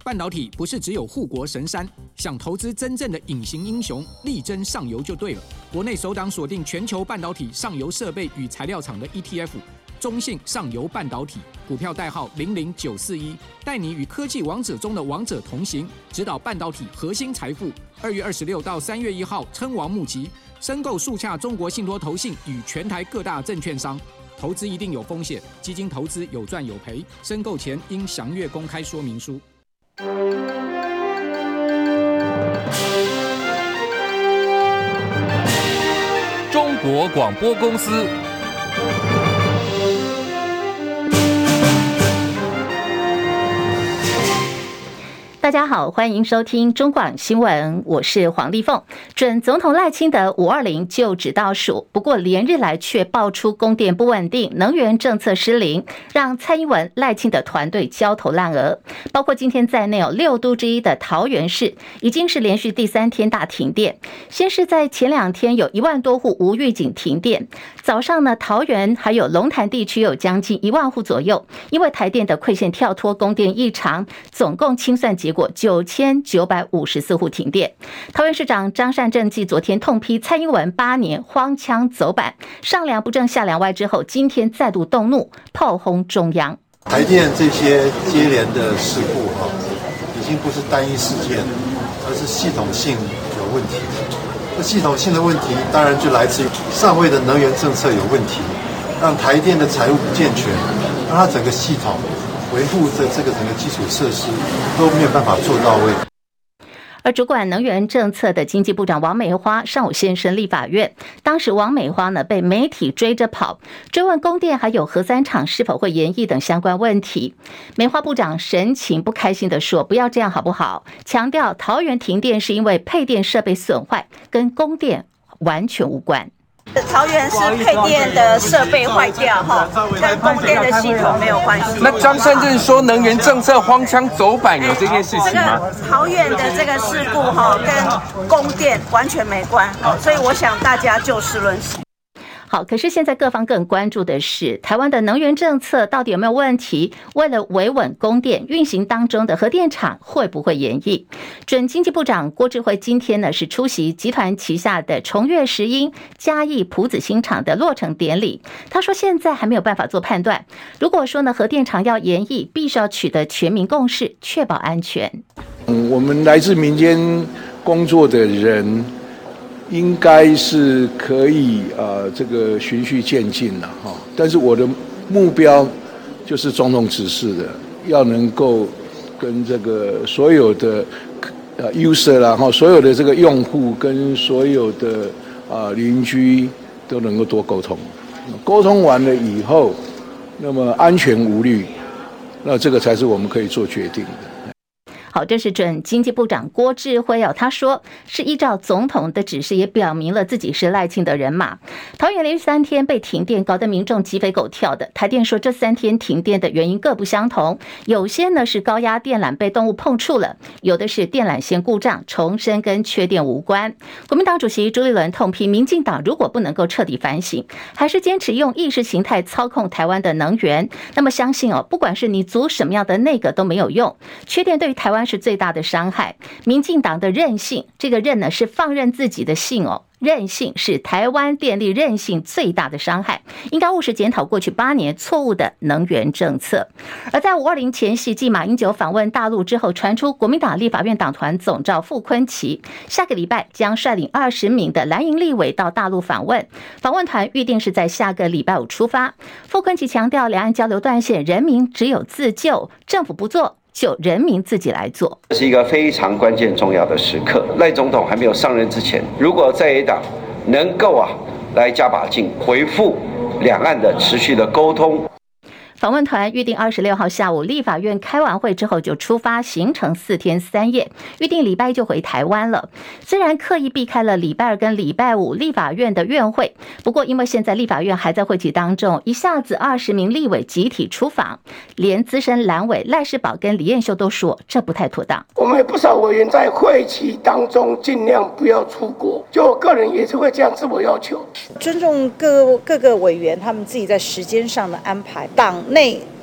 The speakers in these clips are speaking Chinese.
半导体不是只有护国神山，想投资真正的隐形英雄，力争上游就对了。国内首档锁定全球半导体上游设备与材料厂的 ETF， 中信上游半导体，股票代号00941，带你与科技王者中的王者同行，指导半导体核心财富。2月26到3月1号称王募集，申购速洽中国信托投信与全台各大证券商。投资一定有风险，基金投资有赚有赔，申购前应详阅公开说明书。 中国广播公司。 大家好，欢迎收听中广新闻，我是黄丽凤。准总统赖清德520就职倒数，不过连日来却爆出供电不稳定、能源政策失灵，让蔡英文、赖清德团队焦头烂额。包括今天在内6都之一的桃园市，已经是连续第3天大停电。先是在前2天有1万多户无预警停电，早上呢，桃园还有龙潭地区有将近1万户左右，因为台电的馈线跳脱供电异常，总共清算结果9954户停电。桃园市长张善政继昨天痛批蔡英文8年荒腔走板，上梁不正下梁歪之后，今天再度动怒炮轰中央。 台电这些接连的事故已经不是单一事件，而是系统性有问题。这系统性的问题当然就来自于上位的能源政策有问题，让台电的财务不健全，让它整个系统维护的这个整个基础设施都没有办法做到位。 而主管能源政策的经济部长王美花上午现身立法院，当时王美花呢被媒体追着跑，追问供电还有核3厂是否会延役等相关问题。美花部长神情不开心地说：“不要这样好不好？”强调桃园停电是因为配电设备损坏，跟供电完全无关。 桃园是配电的设备坏掉跟供电的系统没有关系。 那张善政说能源政策荒腔走板，有这件事情吗？ 桃园的这个事故跟供电完全没关，所以我想大家就事论事。 好，可是现在各方更关注的是台湾的能源政策到底有没有问题？为了维稳供电，运行当中的核电厂会不会延役？准经济部长郭志辉今天呢是出席集团旗下的崇越石英嘉义朴子新厂的落成典礼。他说现在还没有办法做判断。如果说呢核电厂要延役，必须要取得全民共识，确保安全。 我们来自民间工作的人，应该是可以这个循序渐进了哈，但是我的目标就是总统指示的，要能够跟这个所有的user 啦哈，所有的这个用户跟所有的邻居都能够多沟通，沟通完了以后，那么安全无虑，那这个才是我们可以做决定的。 好，这是准经济部长郭志辉他说是依照总统的指示，也表明了自己是赖清德人马。桃园连续3天被停电，搞得民众鸡飞狗跳的。台电说这3天停电的原因各不相同，有些呢是高压电缆被动物碰触了，有的是电缆线故障，重申跟缺电无关。国民党主席朱立伦痛批民进党如果不能够彻底反省，还是坚持用意识形态操控台湾的能源，那么相信不管是你组什么样的内阁都没有用。缺电对于台湾是最大的伤害。民进党的任性，这个任呢是放任自己的性任性是台湾电力韧性最大的伤害，应该务实检讨过去8年错误的能源政策。而在520前夕，继马英九访问大陆之后，传出国民党立法院党团总召傅崐萁下个礼拜将率领20名的蓝营立委到大陆访问，访问团预定是在下个礼拜5出发。傅崐萁强调，两岸交流断线，人民只有自救，政府不做就人民自己来做。 这是一个非常关键重要的时刻。赖总统还没有上任之前，如果在野党能够来加把劲，回复两岸的持续的沟通。 访问团预定26号下午立法院开完会之后就出发，行程4天3夜，预定礼拜1就回台湾了。虽然刻意避开了礼拜2跟礼拜5立法院的院会，不过因为现在立法院还在会期当中，一下子20名立委集体出访，连资深蓝委赖士宝跟李彦秀都说这不太妥当。 我们有不少委员在会期当中尽量不要出国，就我个人也是会这样自我要求， 尊重各个委员他们自己在时间上的安排，党内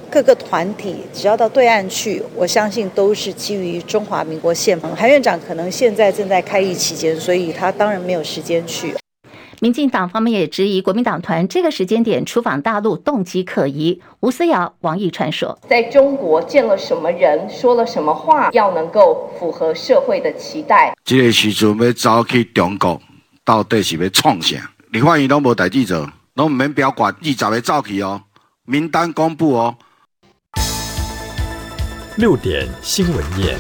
各个团体只要到对岸去，我相信都是基于中华民国宪法。韩院长可能现在正在开议期间，所以他当然没有时间去。 民进党方面也质疑国民党团这个时间点出访大陆动机可疑。吴思瑶、王义川说， 在中国见了什么人，说了什么话，要能够符合社会的期待。 这个时阵要走去中国，到底是要创啥？立法院拢无代志做，拢唔免表决，20个走去哦，名单公布哦。 6点新闻夜。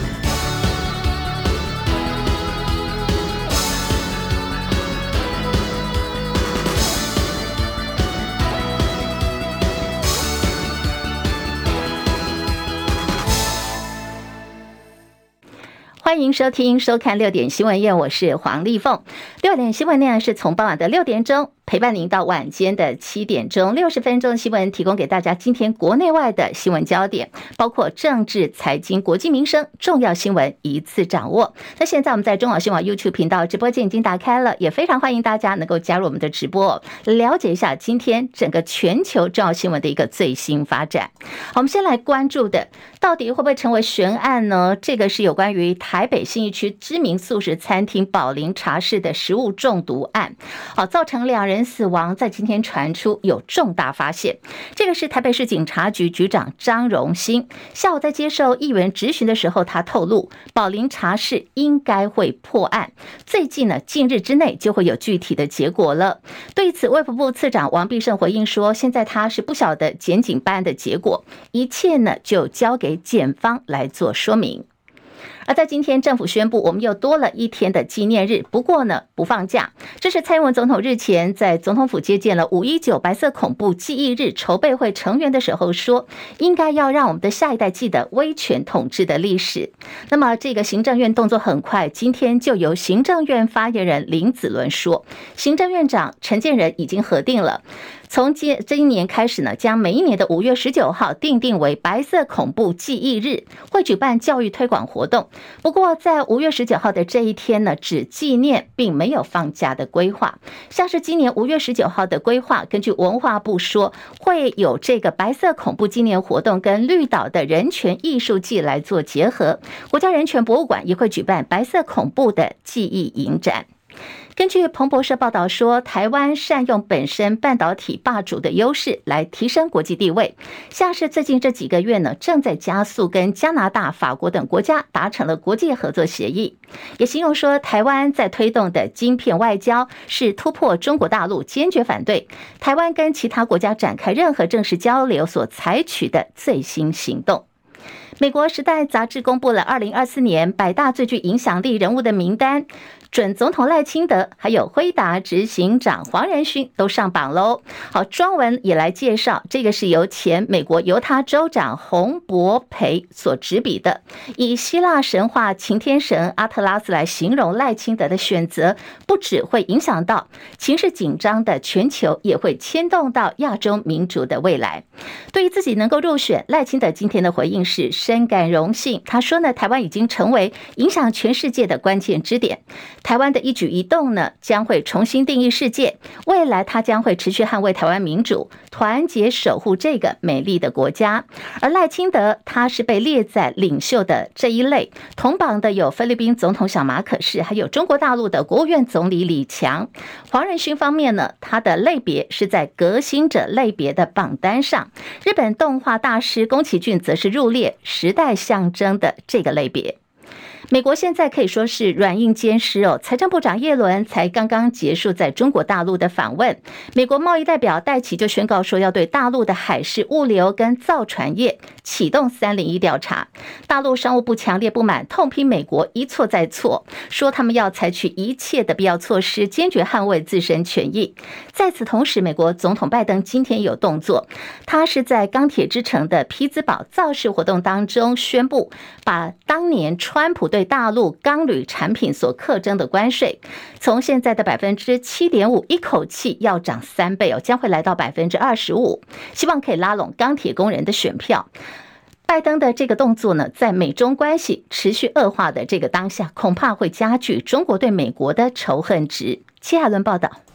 欢迎收听收看6点新闻夜，我是黄丽凤。6点新闻呢是从傍晚的6点钟陪伴您到晚间的7点钟，60分钟的新闻提供给大家今天国内外的新闻焦点，包括政治、财经、国际民生重要新闻一次掌握。那现在我们在中广新闻 YouTube 频道直播间已经打开了，也非常欢迎大家能够加入我们的直播，了解一下今天整个全球重要新闻的一个最新发展。好，我们先来关注的到底会不会成为悬案呢？这个是有关于台北信义区知名素食餐厅宝林茶室的食物中毒案，造成2人死亡，在今天传出有重大发现。这个是台北市警察局局长张荣兴下午在接受议员质询的时候，他透露宝林茶室应该会破案，最近呢近日之内就会有具体的结果了。对此，卫福部次长王必胜回应说，现在他是不晓得检警办案的结果，一切呢就交给检方来做说明。而在今天，政府宣布我们又多了1天的纪念日，不过呢不放假。这是蔡英文总统日前在总统府接见了519白色恐怖记忆日筹备会成员的时候说，应该要让我们的下一代记得威权统治的历史。那么这个行政院动作很快，今天就由行政院发言人林子伦说，行政院长陈建仁已经核定了，从这一年开始呢，将每一年的5月19号定为白色恐怖记忆日，会举办教育推广活动。不过在5月19号的这一天呢，只纪念并没有放假的规划。像是今年5月19号的规划，根据文化部说，会有这个白色恐怖纪念活动跟绿岛的人权艺术季来做结合。国家人权博物馆也会举办白色恐怖的记忆影展。根据彭博社报道说，台湾善用本身半导体霸主的优势来提升国际地位，像是最近这几个月呢，正在加速跟加拿大、法国等国家达成了国际合作协议，也形容说台湾在推动的晶片外交是突破中国大陆坚决反对台湾跟其他国家展开任何正式交流所采取的最新行动。美国《时代》杂志公布了2024年100大最具影响力人物的名单，准总统赖清德还有辉达执行长黄仁勋都上榜喽。好，专文也来介绍，这个是由前美国犹他州长洪博培所执笔的，以希腊神话擎天神阿特拉斯来形容赖清德的选择，不只会影响到情势紧张的全球，也会牵动到亚洲民主的未来。对于自己能够入选，赖清德今天的回应是深感荣幸。他说呢，台湾已经成为影响全世界的关键支点，台湾的一举一动呢，将会重新定义世界。未来他将会持续捍卫台湾民主，团结守护这个美丽的国家。而赖清德他是被列在领袖的这一类，同榜的有菲律宾总统小马可仕，还有中国大陆的国务院总理李强。黄仁勋方面呢，他的类别是在革新者类别的榜单上，日本动画大师宫崎骏则是入列时代象征的这个类别。美国现在可以说是软硬兼施哦。财政部长耶伦才刚刚结束在中国大陆的访问，美国贸易代表戴琪就宣告说要对大陆的海事物流跟造船业启动301调查。大陆商务部强烈不满，痛批美国一错再错，说他们要采取一切的必要措施，坚决捍卫自身权益。在此同时，美国总统拜登今天有动作，他是在钢铁之城的匹兹堡造势活动当中宣布，把当年川普对大陆钢铝产品所课征的关税，从现在的 7.5% 一口气要涨3倍哦，将会来到 25%， 希望可以拉拢钢铁工人的选票。拜登的这个动作呢，在美中关系持续恶化的这个当下，恐怕会加剧中国对美国的仇恨值。戚海伦报道。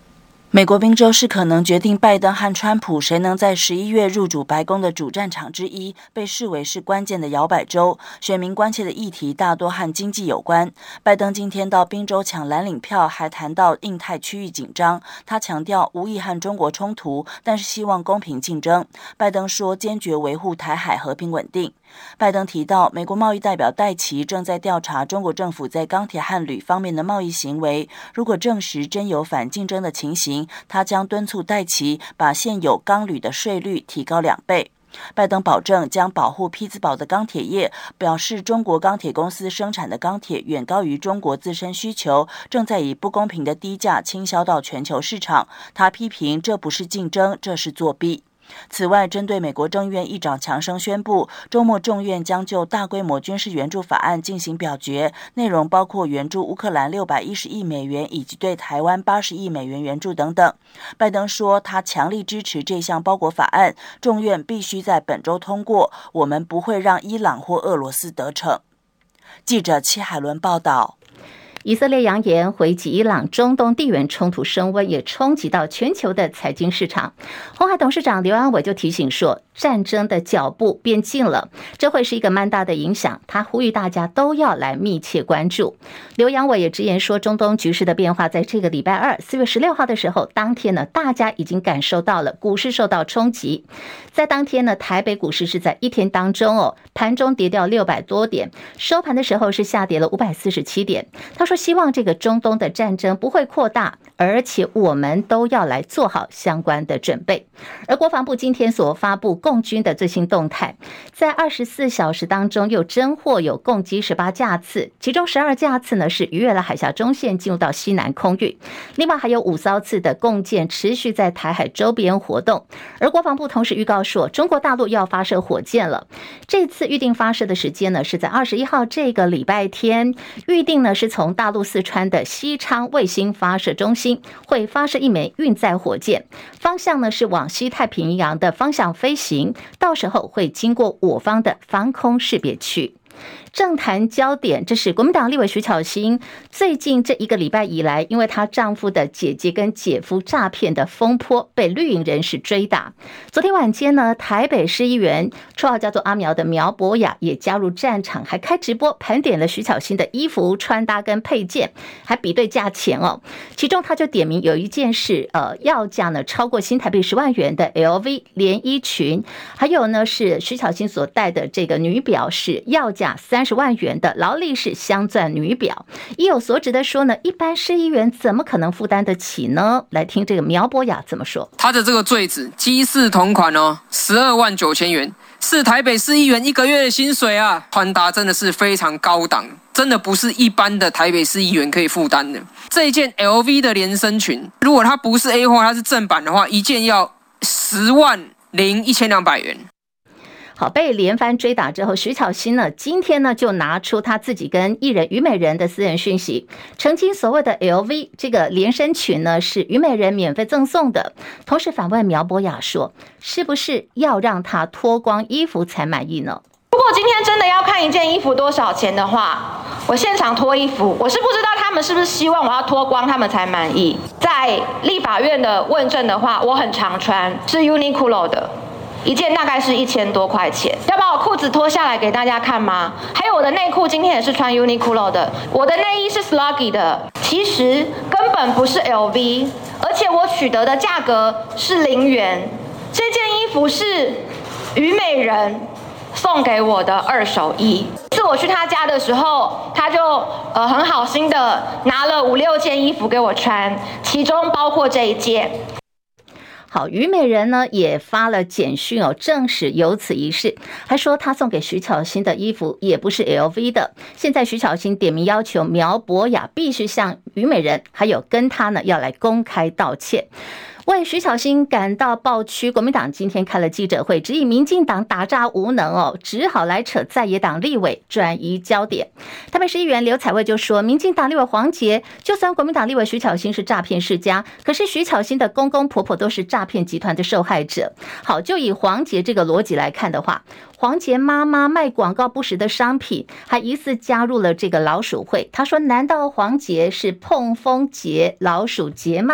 美国宾州是可能决定拜登和川普谁能在11月入主白宫的主战场之一，被视为是关键的摇摆州。选民关切的议题大多和经济有关。拜登今天到宾州抢蓝领票，还谈到印太区域紧张。他强调无意和中国冲突，但是希望公平竞争。拜登说坚决维护台海和平稳定。拜登提到，美国贸易代表戴琪正在调查中国政府在钢铁和铝方面的贸易行为，如果证实真有反竞争的情形，他将敦促戴琪把现有钢铝的税率提高2倍。拜登保证将保护匹兹堡的钢铁业，表示中国钢铁公司生产的钢铁远高于中国自身需求，正在以不公平的低价倾销到全球市场。他批评这不是竞争，这是作弊。此外，针对美国众议院议长强生宣布，周末众院将就大规模军事援助法案进行表决，内容包括援助乌克兰610亿美元，以及对台湾80亿美元援助等等。拜登说，他强力支持这项包裹法案，众院必须在本周通过，我们不会让伊朗或俄罗斯得逞。记者戚海伦报道。 以色列扬言回击伊朗，中东地缘冲突升温，也冲击到全球的财经市场。鸿海董事长刘安伟就提醒说，战争的脚步变近了，这会是一个蛮大的影响。他呼吁大家都要来密切关注。刘扬伟也直言说，中东局势的变化在这个礼拜二4月16号的时候，当天呢，大家已经感受到了股市受到冲击。在当天呢，台北股市是在一天当中盘中跌掉600多点，收盘的时候是下跌了547点。他说希望这个中东的战争不会扩大，而且我们都要来做好相关的准备。而国防部今天所发布共军的最新动态，在24小时当中又侦获有共机18架次，其中12架次呢是逾越了海峡中线进入到西南空域，另外还有5艘次的共舰持续在台海周边活动。而国防部同时预告说，中国大陆要发射火箭了，这次预定发射的时间呢是在21号这个礼拜天，预定呢是从大陆四川的西昌卫星发射中心会发射一枚运载火箭，方向呢是往西太平洋的方向飞行，到时候会经过我方的防空识别区。政坛焦点，这是国民党立委徐巧芯最近这一个礼拜以来，因为她丈夫的姐姐跟姐夫诈骗的风波被绿营人士追打。昨天晚间呢，台北市议员绰号叫做阿苗的苗博雅也加入战场，还开直播盘点了徐巧芯的衣服穿搭跟配件，还比对价钱其中他就点名有一件是要价呢超过新台币10万元的 LV 连衣裙，还有呢是徐巧芯所戴的这个女表是要价30万元的劳力士镶钻女表。意有所指的说呢，一般市议员怎么可能负担得起呢？来听这个苗博雅怎么说。 他的这个坠子机式同款12万9千元，是台北市议员1个月的薪水啊！穿搭真的是非常高档，真的不是一般的台北市议员可以负担的。这一件 LV 的连身裙，如果它不是 A 货，它是正版的话，一件要10万1200元。 好，被连番追打之后，徐巧芯呢，今天呢就拿出他自己跟艺人虞美人的私人讯息，澄清所谓的 LV 这个连身裙呢是虞美人免费赠送的，同时反问苗博雅说，是不是要让他脱光衣服才满意呢？ 如果今天真的要看一件衣服多少钱的话，我现场脱衣服，我是不知道他们是不是希望我要脱光他们才满意。在立法院的问政的话，我很常穿，是 Uniqlo 的。一件大概是1000多块钱，要把我裤子脱下来给大家看吗？还有我的内裤今天也是穿 Uniqlo 的，我的内衣是 Sluggy 的，其实根本不是 LV， 而且我取得的价格是0元。这件衣服是虞美人送给我的2手衣，是我去他家的时候，他就很好心的拿了5、6件衣服给我穿，其中包括这一件。 好，虞美人呢也发了简讯证实有此一事，还说他送给徐巧芯的衣服也不是 LV 的。现在徐巧芯点名要求苗博雅必须向虞美人还有跟他呢要来公开道歉。为徐巧芯感到抱屈，国民党今天开了记者会，指以民进党打诈无能只好来扯在野党立委，转移焦点。台北市议员刘彩薇就说，民进党立委黄捷，就算国民党立委徐巧芯是诈骗世家，可是徐巧芯的公公婆婆都是诈骗集团的受害者。好，就以黄捷这个逻辑来看的话，黄捷妈妈卖广告不实的商品，还疑似加入了这个老鼠会。他说，难道黄捷是碰风节老鼠节吗？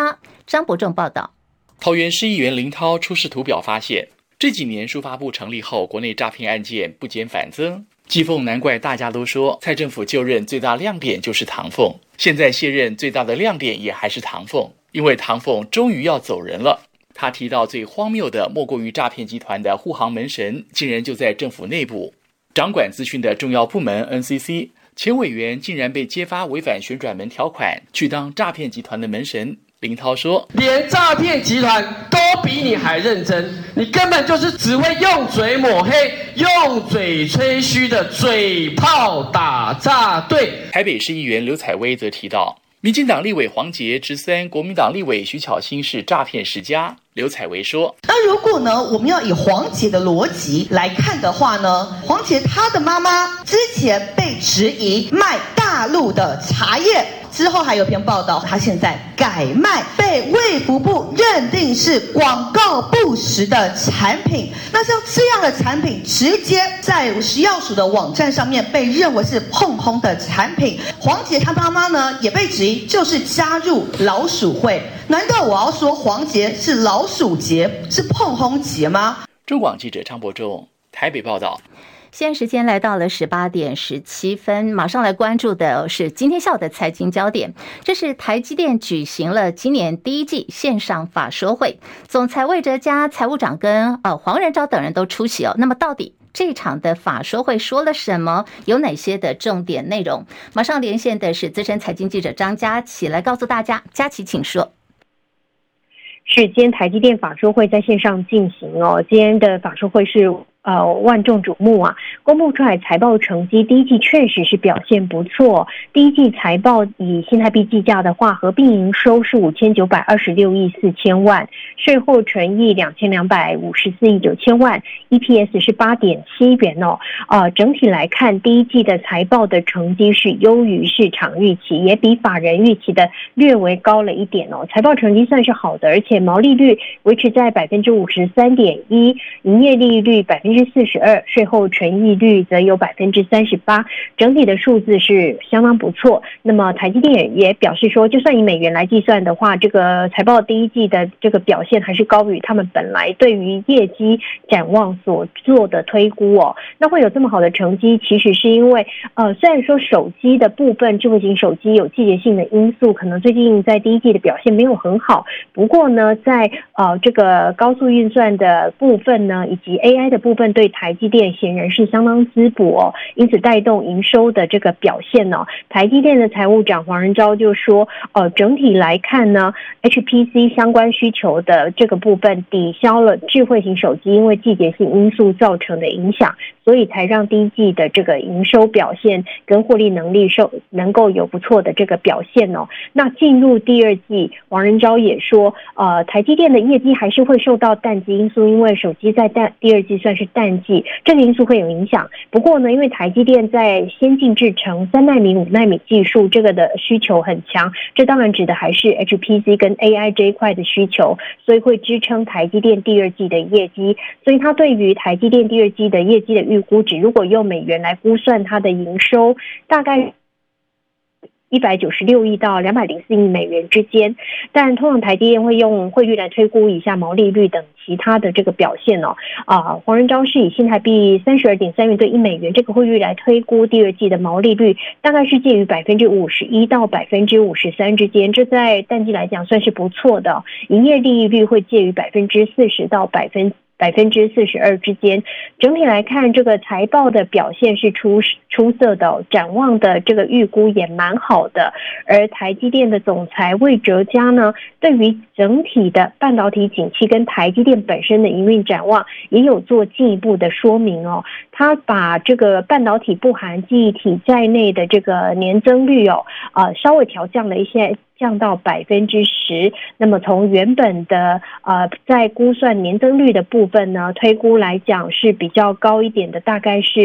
张伯仲报道。 桃园市议员林涛出示图表发现，这几年数发部成立后，国内诈骗案件不减反增。讥讽难怪大家都说蔡政府就任最大亮点就是唐凤，现在卸任最大的亮点也还是唐凤，因为唐凤终于要走人了。他提到最荒谬的莫过于诈骗集团的护航门神竟然就在政府内部，掌管资讯的重要部门 NCC 前委员竟然被揭发违反旋转门条款，去当诈骗集团的门神。林涛说， 连诈骗集团都比你还认真，你根本就是只会用嘴抹黑、用嘴吹嘘的嘴炮打诈队。 台北市议员刘采薇则提到，民进党立委黄捷直3国民党立委徐巧芯是诈骗10家。刘采薇说， 那如果呢，我们要以黄捷的逻辑来看的话呢，黄捷他的妈妈之前被质疑卖大陆的茶叶，之后还有篇报道，他现在改卖被卫福部认定是广告不实的产品。那像这样的产品，直接在食药署的网站上面被认为是碰轰的产品。黄捷他妈妈呢，也被质疑就是加入老鼠会。难道我要说黄捷是老鼠节，是碰轰节吗？ 中广记者张伯仲台北报道。 现在时间来到了18点17分，马上来关注的是今天下午的财经焦点。这是台积电举行了今年第一季线上法说会，总裁魏哲嘉、财务长跟黄仁昭等人都出席哦。那么到底这场的法说会说了什么？有哪些的重点内容？马上连线的是资深财经记者张佳琪来告诉大家。佳琪，请说。 是，今天台积电法说会在线上进行哦。今天的法说会是万众瞩目啊！公布出来财报成绩，第一季确实是表现不错。第一季财报以新台币计价的话，合并营收是5926亿4千万，税后纯益2254亿9千万 ，EPS 是8.7元哦。整体来看，第一季的财报的成绩是优于市场预期，也比法人预期的略微高了一点哦。财报成绩算是好的，而且毛利率维持在53.1%，营业利率42%，税后纯益率则有38%，整体的数字是相当不错。那么台积电也表示说，就算以美元来计算的话，这个财报第一季的这个表现还是高于他们本来对于业绩展望所做的推估哦。那会有这么好的成绩，其实是因为虽然说手机的部分，智慧型手机有季节性的因素，可能最近在第一季的表现没有很好。不过呢，在这个高速运算的部分呢，以及 AI 的部分，对台积电显然是相当滋补哦，因此带动营收的这个表现哦。台积电的财务长黄仁昭就说，整体来看呢 ，HPC 相关需求的这个部分抵消了智慧型手机因为季节性因素造成的影响，所以才让第一季的这个营收表现跟获利能力能够有不错的这个表现哦。那进入第二季，黄仁昭也说，台积电的业绩还是会受到淡季因素，因为手机在第二季算是淡季，这个因素会有影响。不过呢，因为台积电在先进制程3奈米、5奈米技术这个的需求很强，这当然指的还是 HPC 跟 AI 这一块的需求，所以会支撑台积电第二季的业绩。所以他对于台积电第二季的业绩的预估值，如果用美元来估算它的营收，大概196亿到204亿美元之间，但通常台积电会用汇率来推估一下毛利率等其他的这个表现哦。黄仁昭是以新台币32.3元对1美元这个汇率来推估第二季的毛利率，大概是介于51%到53%之间，这在淡季来讲算是不错的。营业利率会介于40%到42%之间。整体来看，这个财报的表现是出色的，展望的这个预估也蛮好的。而台积电的总裁魏哲嘉呢，对于整体的半导体景气跟台积电本身的营运展望也有做进一步的说明哦。他把这个半导体不含记忆体在内的这个年增率稍微调降了一些，降到10%。那么从原本的在估算年增率的部分呢，推估来讲是比较高一点的，大概是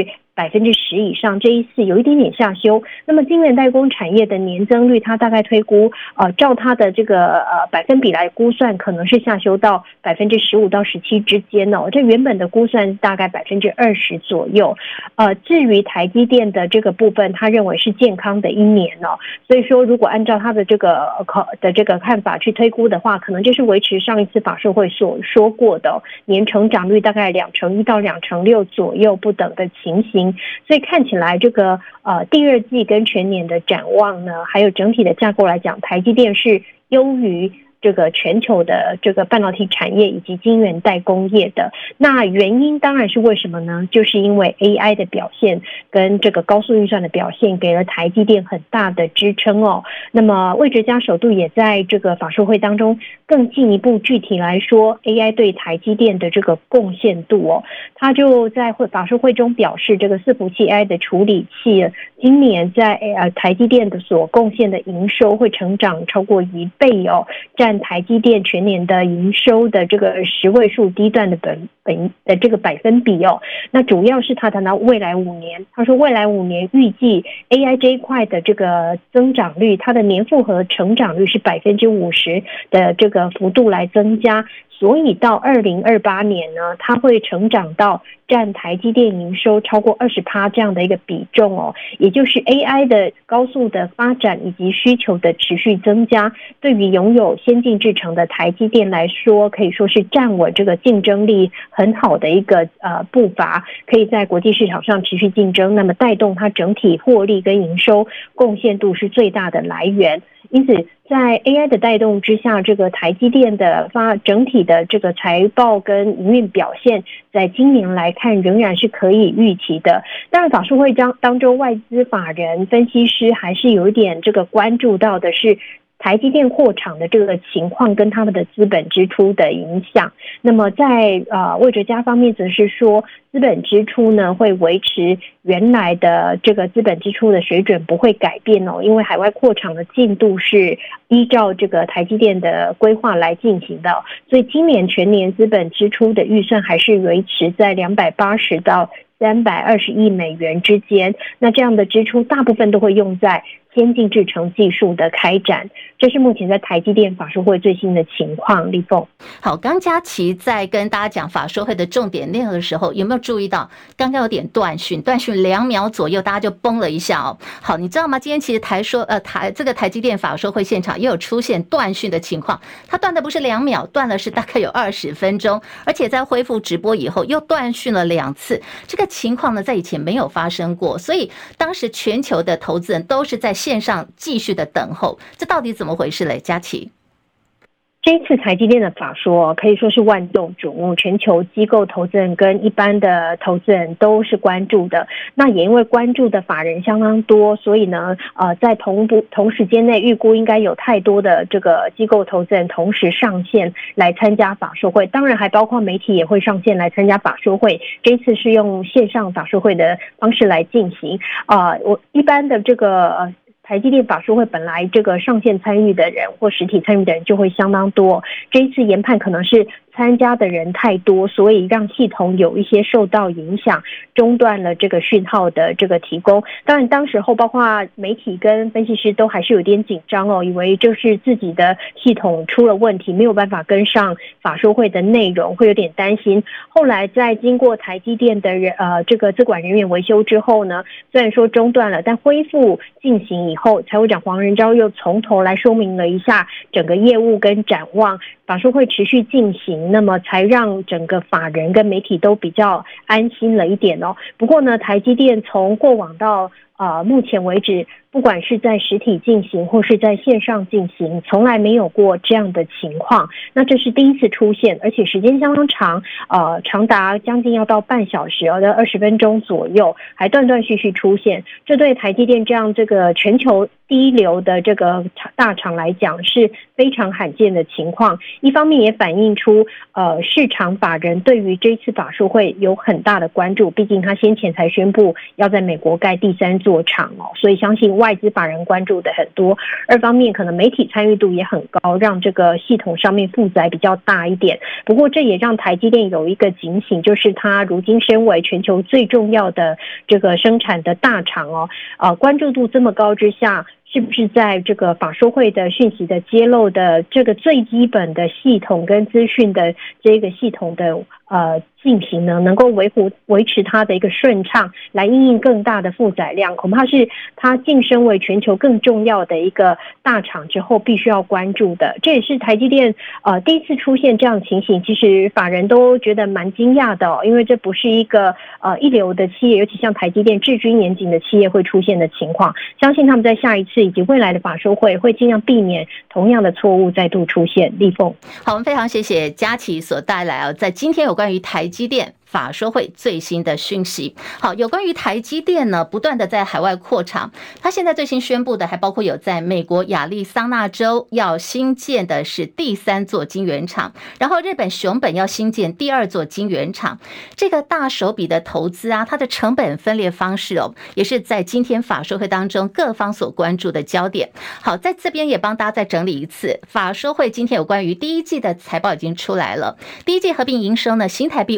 10%以上，这一次有一点点下修。那么晶圆代工产业的年增率，它大概推估照它的这个百分比来估算，可能是下修到15%到17%之间哦。这原本的估算大概20%左右。至于台积电的这个部分，他认为是健康的一年哦。所以说，如果按照他的这个看法去推估的话，可能就是维持上一次法说会所说过的年成长率大概2%到2%6左右不等的情形。所以看起来这个第二季跟全年的展望呢，还有整体的架构来讲，台积电是优于这个全球的这个半导体产业以及晶圆代工业的。那原因当然是为什么呢？就是因为 AI 的表现跟这个高速运算的表现给了台积电很大的支撑哦。那么魏哲嘉首度也在这个法说会当中更进一步具体来说 AI 对台积电的这个贡献度哦。他就在法说会中表示，这个伺服器 AI 的处理器今年在台积电的所贡献的营收会成长超过1倍哦，占台积电全年的营收的这个10位数低段的这个百分比哦。那主要是他谈到未来5年，他说未来5年预计 AI 这一块的这个增长率，它的年复合成长率是50%的这个幅度来增加。所以到2028年呢，它会成长到占台积电营收超过20%这样的一个比重哦，也就是 AI 的高速的发展以及需求的持续增加，对于拥有先进制程的台积电来说，可以说是站稳这个竞争力很好的一个步伐，可以在国际市场上持续竞争，那么带动它整体获利跟营收贡献度是最大的来源。因此在 AI 的带动之下，这个台积电的整体的这个财报跟营运表现，在今年来看仍然是可以预期的。当然法说会当中外资法人分析师还是有一点这个关注到的是台积电扩厂的这个情况跟他们的资本支出的影响。那么在魏哲嘉方面则是说，资本支出呢会维持原来的这个资本支出的水准不会改变哦，因为海外扩厂的进度是依照这个台积电的规划来进行的，所以今年全年资本支出的预算还是维持在280到320亿美元之间。那这样的支出大部分都会用在先进制程技术的开展。这是目前在台积电法说会最新的情况。立凤， 好，刚佳琪在跟大家讲法说会的重点内容的时候，有没有注意到刚刚有点断讯2秒左右，大家就崩了一下哦。好，你知道吗？今天其实这个台积电法说会现场也有出现断讯的情况，它断的不是2秒，断了是大概有20分钟，而且在恢复直播以后又断讯了2次。这个情况呢，在以前没有发生过，所以当时全球的投资人都是在线上继续的等候，这到底怎么回事嘞？佳琪， 这一次台积电的法说可以说是万众瞩目，全球机构投资人跟一般的投资人都是关注的。那也因为关注的法人相当多，所以呢，在同时间内预估应该有太多的这个机构投资人同时上线来参加法说会，当然还包括媒体也会上线来参加法说会。这一次是用线上法说会的方式来进行。我一般的这个台积电法说会本来这个上线参与的人或实体参与的人就会相当多，这一次研判可能是参加的人太多，所以让系统有一些受到影响，中断了这个讯号的这个提供。当然当时候包括媒体跟分析师都还是有点紧张哦，以为就是自己的系统出了问题，没有办法跟上法说会的内容，会有点担心。后来在经过台积电的这个资管人员维修之后呢，虽然说中断了，但恢复进行以后，财务长黄仁昭又从头来说明了一下整个业务跟展望，法说会持续进行，那么才让整个法人跟媒体都比较安心了一点哦。不过呢，台积电从过往到目前为止，不管是在实体进行或是在线上进行，从来没有过这样的情况。那这是第一次出现，而且时间相当长，长达将近要到半小时的20分钟左右，还断断续续出现。这对台积电这样这个全球第一流的这个大厂来讲是非常罕见的情况。一方面也反映出市场法人对于这次法说会有很大的关注，毕竟他先前才宣布要在美国盖第3座做场所以相信外资法人关注的很多。二方面可能媒体参与度也很高，让这个系统上面负载比较大一点。不过这也让台积电有一个警醒，就是它如今身为全球最重要的这个生产的大厂关注度这么高之下，是不是在这个法说会的讯息的揭露的这个最基本的系统跟资讯的这个系统的进行呢，能够维持它的一个顺畅，来因应更大的负载量，恐怕是它晋升为全球更重要的一个大厂之后必须要关注的。这也是台积电第一次出现这样情形，其实法人都觉得蛮惊讶的因为这不是一个一流的企业，尤其像台积电治军严谨的企业会出现的情况。相信他们在下一次以及未来的法说会会尽量避免同样的错误再度出现。立凤， 好，我们非常谢谢佳琪所带来在今天有关于台积电法说会最新的讯息。好，有关于台积电呢，不断的在海外扩厂，它现在最新宣布的还包括有在美国亚利桑那州要新建的是第3座晶圆厂，然后日本熊本要新建第2座晶圆厂。这个大手笔的投资它的成本分裂方式也是在今天法说会当中各方所关注的焦点。好，在这边也帮大家再整理一次，法说会今天有关于第一季的财报已经出来了，第一季合并营收呢，新台币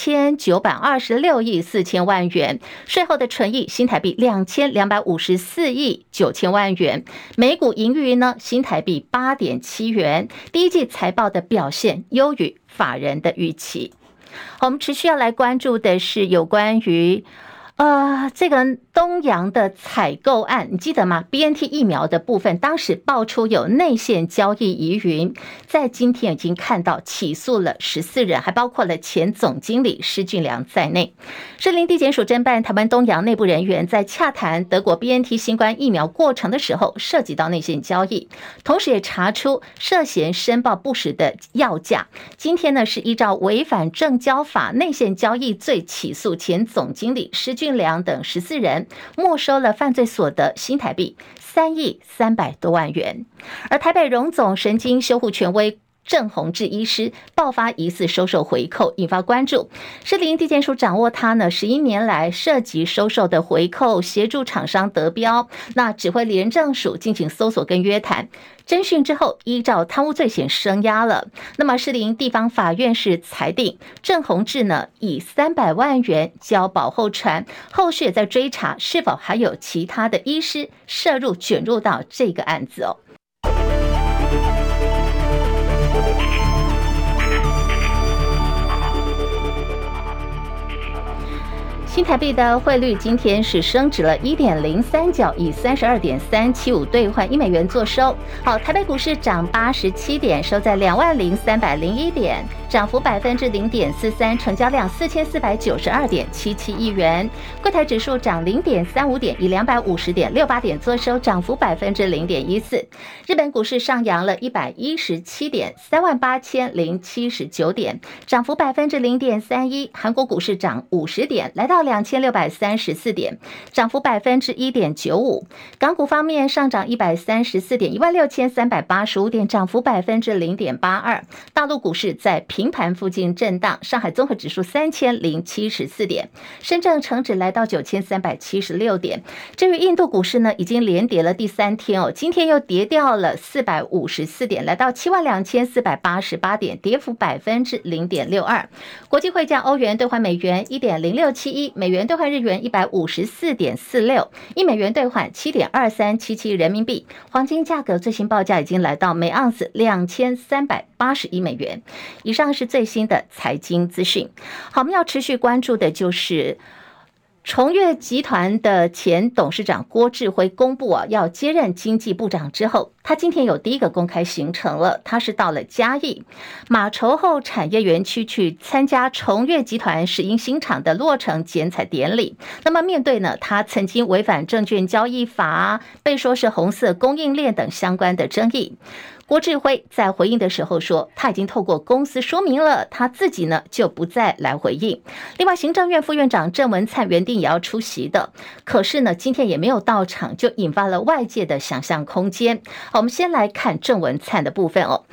5926亿4千万元，税后的纯益新台币2254亿9千万元，每股盈余呢新台币8.7元，第一季财报的表现优于法人的预期。好，我们持续要来关注的是有关于这个东洋的采购案，你记得吗？ BNT 疫苗的部分当时爆出有内线交易疑云，在今天已经看到起诉了14人，还包括了前总经理施俊良在内。士林地检署侦办台湾东洋内部人员在洽谈德国 BNT 新冠疫苗过程的时候涉及到内线交易，同时也查出涉嫌申报不实的药价。今天呢是依照违反证交法内线交易罪起诉前总经理施俊良等14人，没收了犯罪所得新台币3亿300多万元。而台北荣总神经修护权威郑宏志医师爆发疑似收受回扣，引发关注。士林地检署掌握他呢11年来涉及收受的回扣，协助厂商得标，那指挥廉政署进行搜索跟约谈。侦讯之后，依照贪污罪嫌声押了。那么士林地方法院是裁定郑宏志呢以300万元交保候传，后续也在追查是否还有其他的医师涉入卷入到这个案子新台币的汇率今天是升值了 1.03 角，以 32.375 兑换1美元做收。好，台北股市涨87点，收在20301点，涨幅 0.43%， 成交量4492.77亿元。柜台指数涨 0.35 点，以250.68点做收，涨幅 0.14%。日本股市上扬了117点，38079点，涨幅 0.31%。韩国股市涨50点，来到2634点，涨幅 1.95%。港股方面上涨134点，16385点，涨幅 0.82%。大陆股市在平盘附近震荡，上海综合指数3074点，深圳成指来到9376点。至于印度股市呢，已经连跌了第3天今天又跌掉了454点，来到72488点，跌幅 0.62%。国际汇价，欧元兑换美元 1.0671，美元兑换日元 154.46， 1美元兑换 7.2377 人民币。黄金价格最新报价已经来到每盎司2381美元。以上是最新的财经资讯。好，我们要持续关注的就是崇越集团的前董事长郭志辉公布要接任经济部长之后，他今天有第一个公开行程了，他是到了嘉义马稠后产业园区去参加崇越集团石英新厂的落成剪彩典礼。那么面对呢他曾经违反证券交易法，被说是红色供应链等相关的争议，郭志辉在回应的时候说，他已经透过公司说明了，他自己呢就不再来回应。另外，行政院副院长郑文灿原定也要出席的，可是呢今天也没有到场，就引发了外界的想象空间。好，我们先来看郑文灿的部分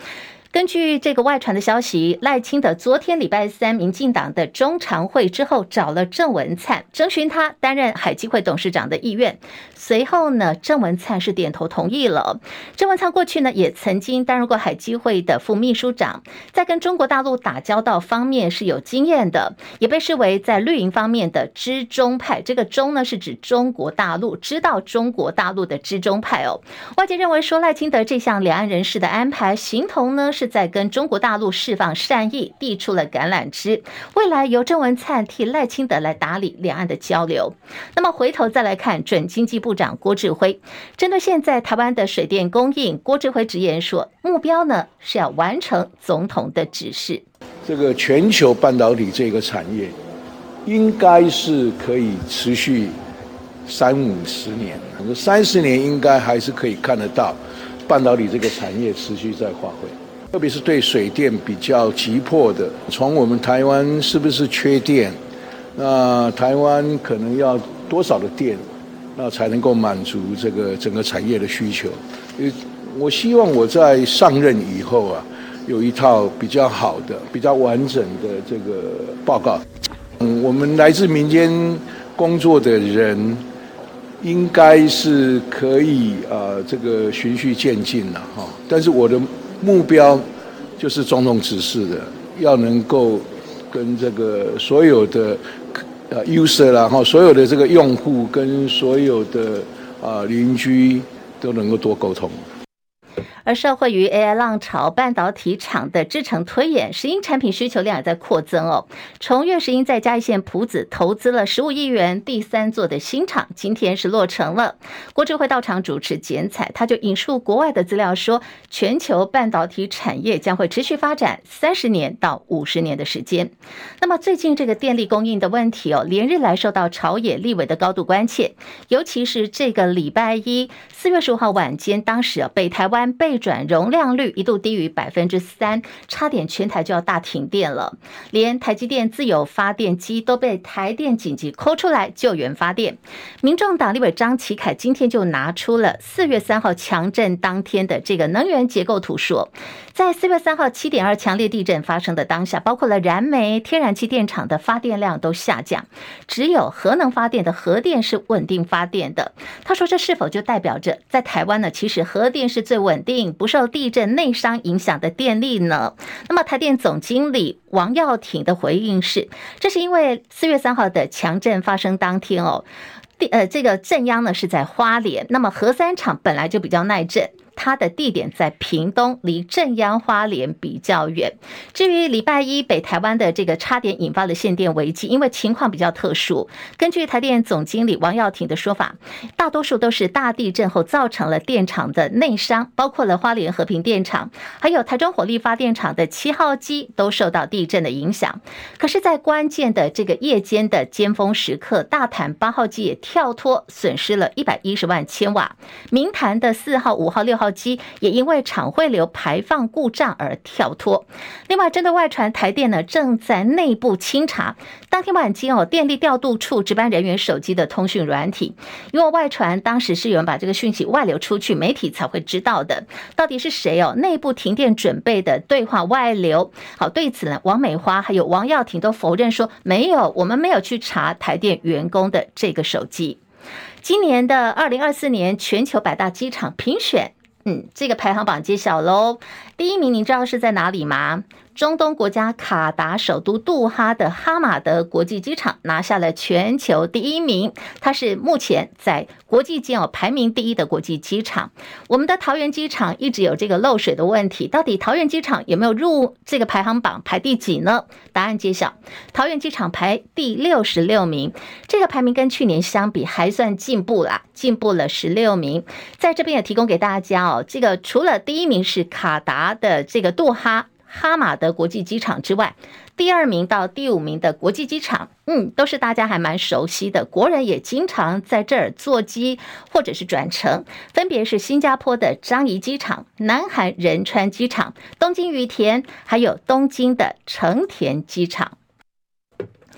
根据这个外传的消息，赖清德昨天礼拜三民进党的中常会之后找了郑文灿，征询他担任海基会董事长的意愿。随后呢，郑文灿是点头同意了。郑文灿过去呢也曾经担任过海基会的副秘书长，在跟中国大陆打交道方面是有经验的，也被视为在绿营方面的知中派。这个中呢是指中国大陆，知道中国大陆的知中派哦。外界认为说赖清德这项两岸人士的安排，形同呢是在跟中国大陆释放善意，递出了橄榄枝，未来由郑文灿替赖清德来打理两岸的交流。那么回头再来看准经济部长郭志辉，针对现在台湾的水电供应，郭志辉直言说，目标呢是要完成总统的指示。 这个全球半导体这个产业，应该是可以持续30-50年，30年应该还是可以看得到半导体这个产业持续在发挥。特别是对水电比较急迫的，从我们台湾是不是缺电，那台湾可能要多少的电，那才能够满足这个整个产业的需求。我希望我在上任以后啊，有一套比较好的、比较完整的这个报告。我们来自民间工作的人，应该是可以这个循序渐进了哈。但是我的目标就是总统指示的，要能够跟这个所有的user 啦哈，所有的这个用户跟所有的邻居都能够多沟通。 而受惠于 AI 浪潮，半导体厂的制程推演，石英产品需求量也在扩增哦。崇越石英在嘉义县埔子投资了15亿元第3座的新厂，今天是落成了。郭志辉到场主持剪彩，他就引述国外的资料说，全球半导体产业将会持续发展30年到50年的时间。那么最近这个电力供应的问题哦，连日来受到朝野立委的高度关切，尤其是这个礼拜一4月15号晚间，当时北台湾备转容量率一度低于3%，差点全台就要大停电了。连台积电自有发电机都被台电紧急抠出来救援发电。民众党立委张启凯今天就拿出了4月3号强震当天的这个能源结构图说，在4月3号7.2强烈地震发生的当下，包括了燃煤、天然气电厂的发电量都下降，只有核能发电的核电是稳定发电的。他说，这是否就代表着在台湾呢，其实核电是最稳定、不受地震内伤影响的电力呢？那么台电总经理王耀庭的回应是，这是因为4月3号的强震发生当天哦，这个震央呢是在花莲，那么核3厂本来就比较耐震，它的地点在屏东，离震央花莲比较远。至于礼拜一北台湾的这个差点引发了限电危机，因为情况比较特殊，根据台电总经理王耀庭的说法，大多数都是大地震后造成了电厂的内伤，包括了花莲和平电厂，还有台中火力发电厂的7号机都受到地震的影响。可是在关键的这个夜间的尖峰时刻，大潭8号机也跳脱，损失了110万千瓦，明潭的4号、5号、6号机也因为厂汇流排放故障而跳脱。另外，针对外传台电呢正在内部清查当天晚间电力调度处值班人员手机的通讯软体，因为外传当时是有人把这个讯息外流出去，媒体才会知道的。到底是谁内部停电准备的对话外流？好，对此呢，王美花还有王耀庭都否认说没有，我们没有去查台电员工的这个手机。今年的2024年全球100大机场评选，这个排行榜揭晓喽。第1名你知道是在哪里吗？中东国家卡达首都杜哈的哈马德国际机场拿下了全球第1名，它是目前在国际间排名第1的国际机场。我们的桃园机场一直有这个漏水的问题，到底桃园机场有没有入这个排行榜，排第几呢？答案揭晓，桃园机场排第66名，这个排名跟去年相比还算进步啦，进步了16名。在这边也提供给大家这个除了第1名是卡达的这个杜哈哈马德国际机场之外，第2名到第5名的国际机场，都是大家还蛮熟悉的，国人也经常在这儿坐机或者是转乘，分别是新加坡的樟宜机场、南韩仁川机场、东京羽田，还有东京的成田机场。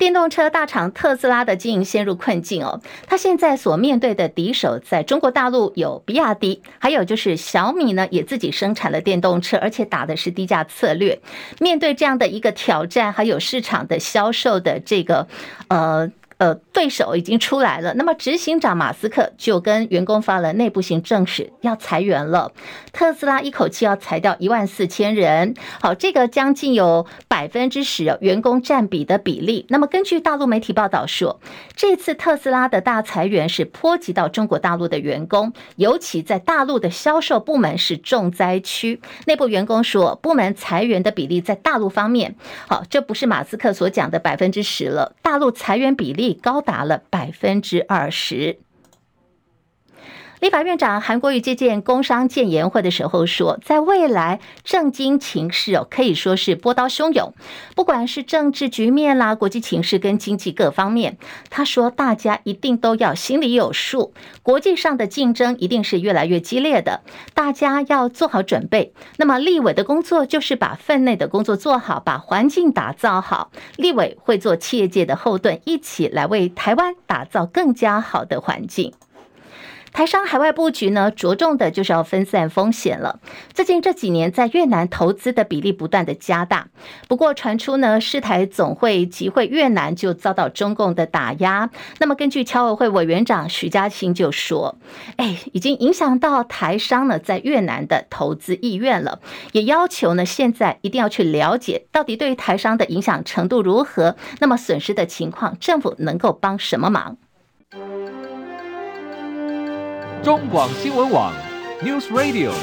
电动车大厂特斯拉的经营陷入困境哦，它现在所面对的敌手在中国大陆有比亚迪，还有就是小米呢也自己生产了电动车，而且打的是低价策略。面对这样的一个挑战，还有市场的销售的这个对手已经出来了，那么执行长马斯克就跟员工发了内部行政使，要裁员了。特斯拉一口气要裁掉14000人，好，这个将近有10%员工占比的比例。那么根据大陆媒体报道说，这次特斯拉的大裁员是波及到中国大陆的员工，尤其在大陆的销售部门是重灾区。内部员工说，部门裁员的比例在大陆方面，好，这不是马斯克所讲的10%了，大陆裁员比例高达了20%。立法院长韩国瑜接见工商建研会的时候说，在未来政经情势可以说是波涛汹涌，不管是政治局面啦、国际情势跟经济各方面，他说大家一定都要心里有数，国际上的竞争一定是越来越激烈的，大家要做好准备。那么立委的工作就是把分内的工作做好，把环境打造好，立委会做企业界的后盾，一起来为台湾打造更加好的环境。台商海外布局呢，着重的就是要分散风险了。最近这几年在越南投资的比例不断的加大，不过传出呢，世台总会集会越南就遭到中共的打压。那么根据侨委会委员长徐嘉清就说，已经影响到台商呢在越南的投资意愿了，也要求呢现在一定要去了解到底对于台商的影响程度如何，那么损失的情况，政府能够帮什么忙？ 中广新闻网 News Radio。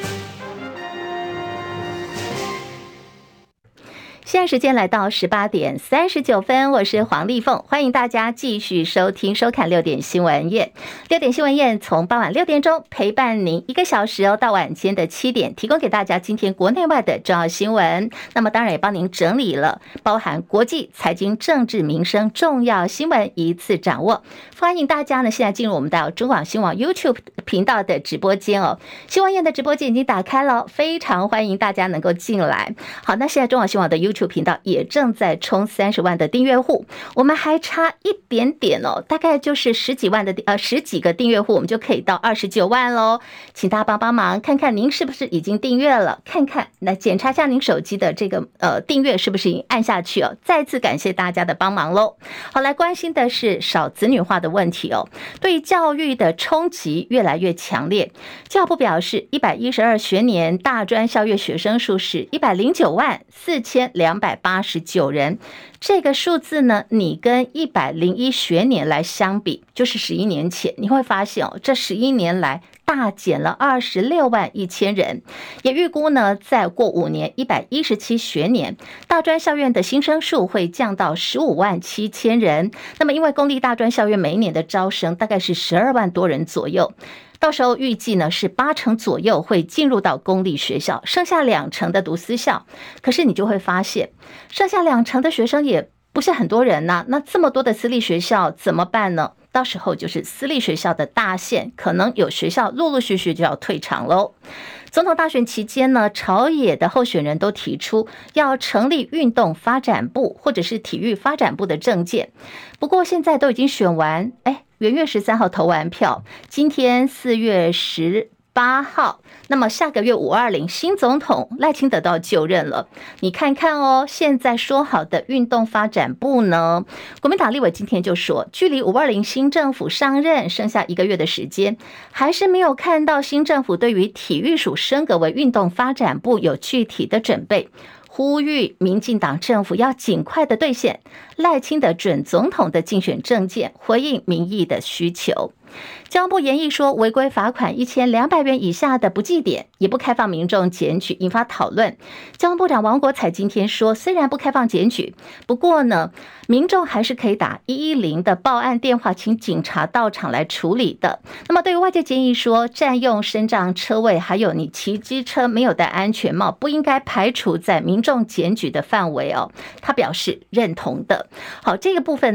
现在时间来到18点39分，我是黄丽凤，欢迎大家继续收听收看6点新闻夜。6点新闻夜从傍晚6点钟陪伴您1个小时哦，到晚间的7点，提供给大家今天国内外的重要新闻。那么当然也帮您整理了包含国际、财经、政治、民生重要新闻一次掌握。欢迎大家呢现在进入我们的中广新闻网 YouTube 频道的直播间哦，新闻夜的直播间已经打开了，非常欢迎大家能够进来。好，那现在中广新闻网的 YouTube频道也正在冲30万的订阅户，我们还差一点点哦，大概就是十几个订阅户，我们就可以到29万喽。请大家帮忙看看您是不是已经订阅了，看看来检查一下您手机的这个订阅是不是已经按下去哦。再次感谢大家的帮忙喽。好，来关心的是少子女化的问题哦，对教育的冲击越来越强烈。教育部表示，112学年大专校院学生数是109万4289人，这个数字呢，你跟101学年来相比，就是11年前，你会发现这11年来大减了26万1000人。也预估呢，再过5年117学年，大专校院的新生数会降到15万7000人。那么因为公立大专校院每一年的招生大概是12万多人左右，到时候预计呢是80%左右会进入到公立学校，剩下20%的读私校。可是你就会发现，剩下20%的学生也不是很多人呐，那这么多的私立学校怎么办呢？到时候就是私立学校的大限，可能有学校陆陆续续就要退场喽。总统大选期间呢，朝野的候选人都提出要成立运动发展部或者是体育发展部的政见，不过现在都已经选完，元月13号投完票，今天4月18号，那么下个月520新总统赖清德到就任了。你看看哦，现在说好的运动发展部呢，国民党立委今天就说，距离520新政府上任剩下1个月的时间，还是没有看到新政府对于体育署升格为运动发展部有具体的准备，呼吁民进党政府要尽快的兑现赖清德准总统的竞选政见，回应民意的需求。交通部研议说，违规罚款1200元以下的不记点，也不开放民众检举，引发讨论。交通部长王国材今天说，虽然不开放检举，不过呢，民众还是可以打110的报案电话，请警察到场来处理的。那么对于外界建议说，占用身障车位，还有你骑机车没有戴安全帽，不应该排除在民众检举的范围哦，他表示认同的。好，这个部分呢，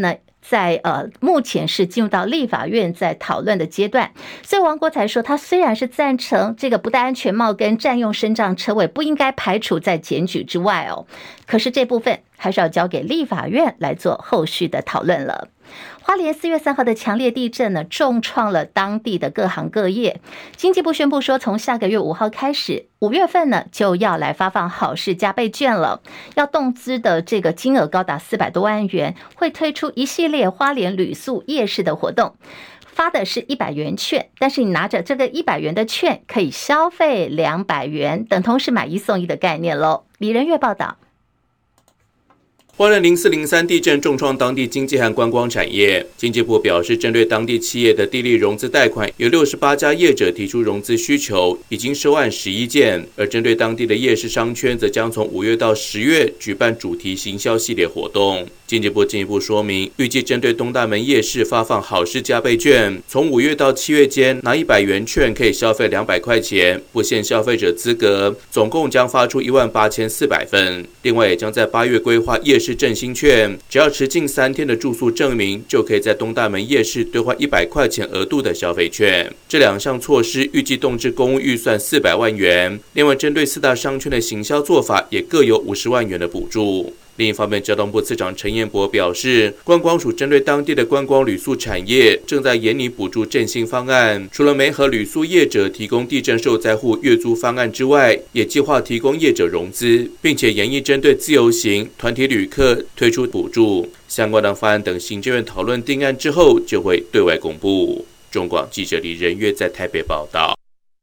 在目前是进入到立法院在讨论的阶段，所以王国材说，他虽然是赞成这个不戴安全帽跟占用身障车位不应该排除在检举之外哦，可是这部分还是要交给立法院来做后续的讨论了。花莲4月3号的强烈地震呢，重创了当地的各行各业。经济部宣布说，从下个月5号开始，5月份呢就要来发放好事加倍券了，要动资的这个金额高达400多万元，会推出一系列花莲旅宿夜市的活动。发的是100元券，但是你拿着这个100元的券可以消费200元，等同是买1送1的概念咯。李仁月报道。 花莲0403地震重创当地经济和观光产业，经济部表示，针对当地企业的地利融资贷款，有68家业者提出融资需求，已经收案11件。而针对当地的夜市商圈，则将从5月到10月举办主题行销系列活动。经济部进一步说明，预计针对东大门夜市发放好事加倍券，从5月到7月间拿100元券可以消费200块钱，不限消费者资格，总共将发出18400份。另外，也将在8月规划夜市振兴券，只要持近3天的住宿证明，就可以在东大门夜市兑换100块钱额度的消费券。这2项措施预计动至公务预算400万元。另外，针对4大商圈的行销做法，也各有50万元的补助。另一方面，交通部次长陈彦博表示，观光署针对当地的观光旅宿产业，正在研拟补助振兴方案。除了媒合旅宿业者提供地震受灾户月租方案之外，也计划提供业者融资，并且研议针对自由行、团体旅客推出补助。相关的方案等行政院讨论定案之后，就会对外公布。中广记者李仁月在台北报道。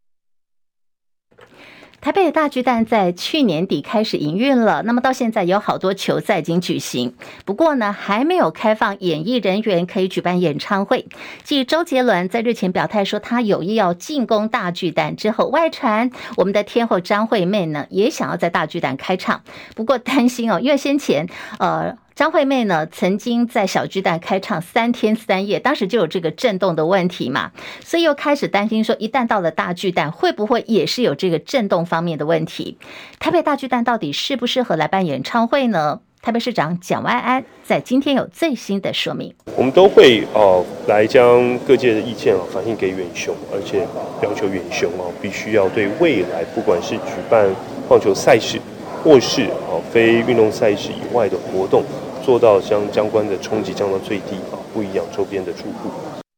台北的大巨蛋在去年底开始营运了，那么到现在有好多球赛已经举行，不过呢还没有开放演艺人员可以举办演唱会。继周杰伦在日前表态说他有意要进攻大巨蛋之后，外传我们的天后张惠妹呢也想要在大巨蛋开唱，不过担心因为先前张惠妹呢曾经在小巨蛋开唱3天3夜，当时就有这个震动的问题嘛，所以又开始担心说一旦到了大巨蛋会不会也是有这个震动方面的问题。台北大巨蛋到底适不适合来办演唱会呢？台北市长蒋万安在今天有最新的说明， 我们都会来将各界的意见反映给远雄，而且要求远雄必须要对未来不管是举办棒球赛事或是非运动赛事以外的活动，做到将相关的冲击降到最低，不影响周边的住户。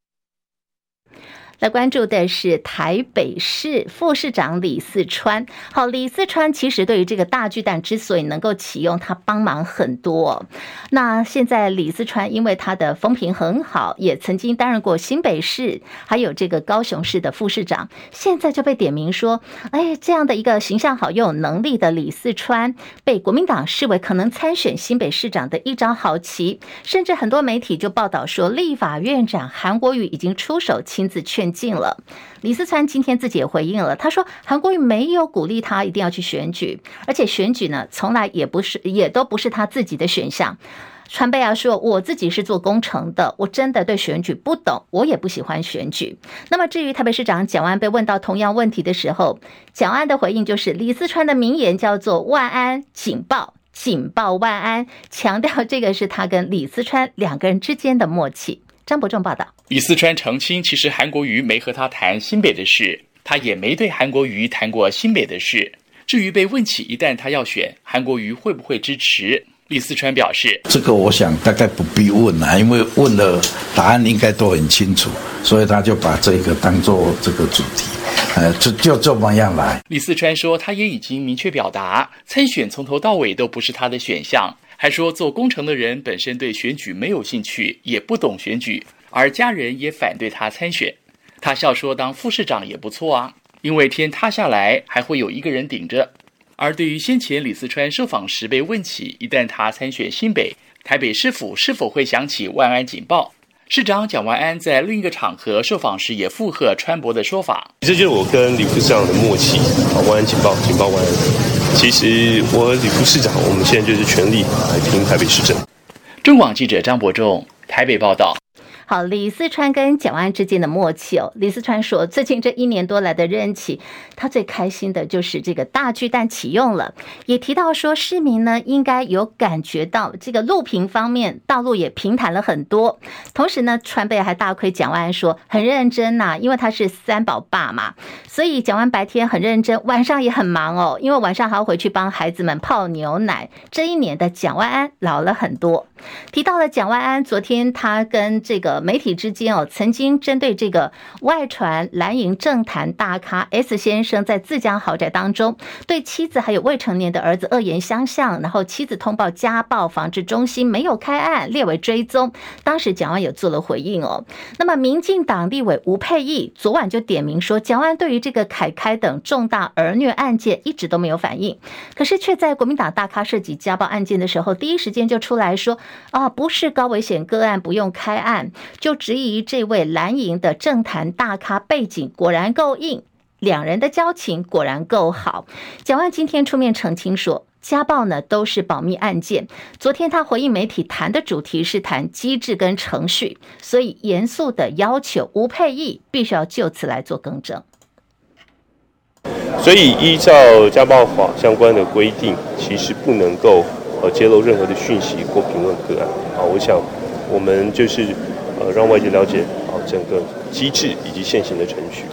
来关注的是台北市副市长李四川。好，李四川其实对于这个大巨蛋之所以能够启用，他帮忙很多。那现在李四川因为他的风评很好，也曾经担任过新北市还有这个高雄市的副市长，现在就被点名说，这样的一个形象好又有能力的李四川，被国民党视为可能参选新北市长的一张好棋，甚至很多媒体就报道说，立法院长韩国瑜已经出手亲自劝进了。李四川今天自己也回应了，他说韩国瑜没有鼓励他一定要去选举，而且选举呢从来也都不是他自己的选项。川贝说，我自己是做工程的，我真的对选举不懂，我也不喜欢选举。那么至于台北市长蒋万安被问到同样问题的时候，蒋万安的回应就是李四川的名言叫做万安警报，警报万安，强调这个是他跟李四川两个人之间的默契。张伯仲报道， 李四川澄清，其实韩国瑜没和他谈新北的事，他也没对韩国瑜谈过新北的事。至于被问起一旦他要选，韩国瑜会不会支持，李四川表示， 这个我想大概不必问了，因为问了答案应该都很清楚，所以他就把这个当作这个主题，就这么样来。 李四川说，他也已经明确表达，参选从头到尾都不是他的选项，还说做工程的人本身对选举没有兴趣，也不懂选举，而家人也反对他参选。他笑说，当副市长也不错啊，因为天塌下来还会有一个人顶着。而对于先前李四川受访时被问起，一旦他参选新北，台北市府是否会响起万安警报，市长蒋万安在另一个场合受访时也附和川博的说法， 这就是我跟李副市长的默契，万安警报，警报万安。其实我和李副市长，我们现在就是全力来拼台北市政。 中广记者张伯仲台北报道。 好，李四川跟蒋万安之间的默契哦。李四川说，最近这1年多来的任期，他最开心的就是这个大巨蛋启用了，也提到说市民呢应该有感觉到这个路平方面道路也平坦了很多。同时呢，川贝还大亏蒋万安说很认真呐，因为他是3宝爸嘛，所以蒋万安白天很认真，晚上也很忙哦，因为晚上还要回去帮孩子们泡牛奶。这1年的蒋万安老了很多。提到了蒋万安，昨天他跟这个媒体之间曾经针对这个外传蓝营政坛大咖 S 先生在自家豪宅当中对妻子还有未成年的儿子恶言相向，然后妻子通报家暴防治中心没有开案，列为追踪。当时蒋万安有做了回应哦。那么民进党立委吴佩益昨晚就点名说，蒋万安对于这个凯凯等重大儿虐案件一直都没有反应，可是却在国民党大咖涉及家暴案件的时候，第一时间就出来说不是高危险个案，不用开案，就质疑这位蓝营的政坛大咖背景果然够硬，两人的交情果然够好。蒋万安今天出面澄清说，家暴呢都是保密案件。昨天他回应媒体谈的主题是谈机制跟程序，所以严肃的要求吴佩益必须要就此来做更正。 所以依照家暴法相关的规定，其实不能够揭露任何的讯息或评论个案。我想我们就是让外界了解整个机制以及现行的程序。